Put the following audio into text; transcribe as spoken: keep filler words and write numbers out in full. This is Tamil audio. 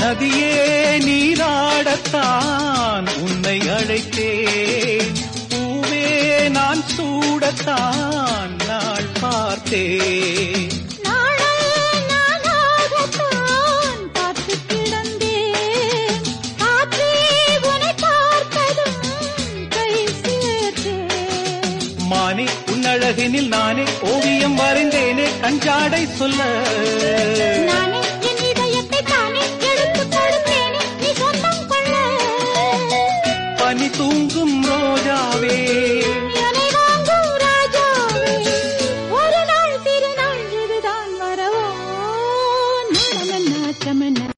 நதியே நீராடத்தான் உன்னை அழைத்தேன், பூவே நான் சூடத்தான் நாள் பார்த்தேன். மானே உன்னழகினில் நானே ஓவியம் வரைந்தேனே கஞ்சாடை சொல்ல, நானே என் இதயத்தை தானே எடுத்துக் கொடுத்தேனே நீ சொந்தம் கொள்ள. பனி தூங்கும் ரோஜாவே